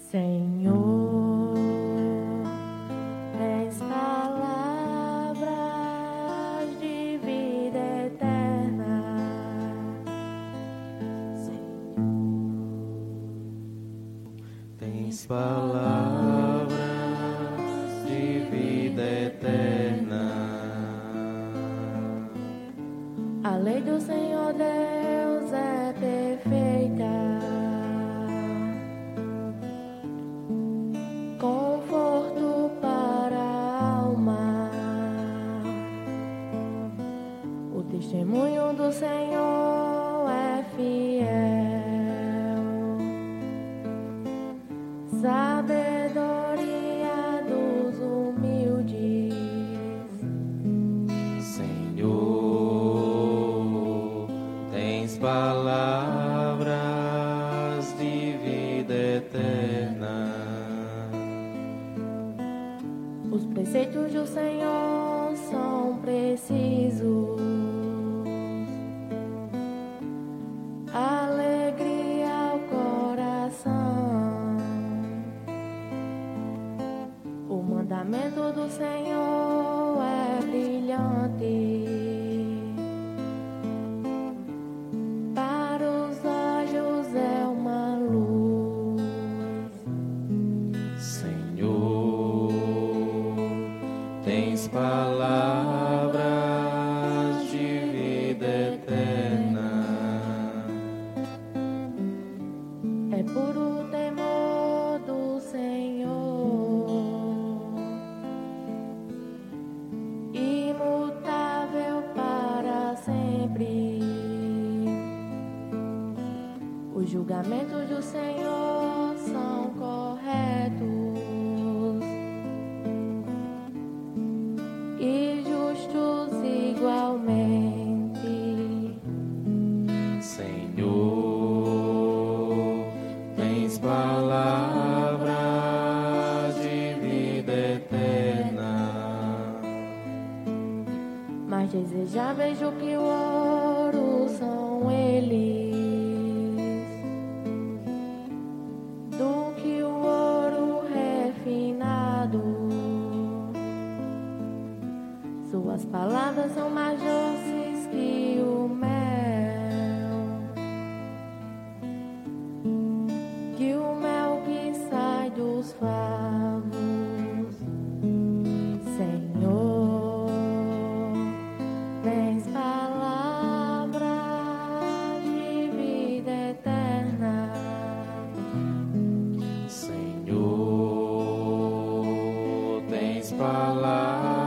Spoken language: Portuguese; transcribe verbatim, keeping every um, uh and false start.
Senhor, tens palavras de vida eterna. Senhor, tens palavras de vida eterna. A lei do Senhor Deus é perfeita. Conforto para a alma. O testemunho do Senhor é fiel. Sabedoria dos humildes. Senhor, tens palavras de vida eterna. Os preceitos do Senhor são precisos. Alegria ao coração. O mandamento do Senhor é brilhante. Para os olhos é uma luz. Senhor, tens palavras de vida eterna. É puro o temor do Senhor, imutável para sempre. Os julgamentos do Senhor são corretos e justos igualmente. Senhor, tens palavras de vida eterna. Mais desejáveis do que o ouro são eles, do que o ouro refinado. Suas palavras são mais doces que o mel, que o mel que sai dos favos. Senhor, tens palavras de vida eterna. Senhor, tens palavras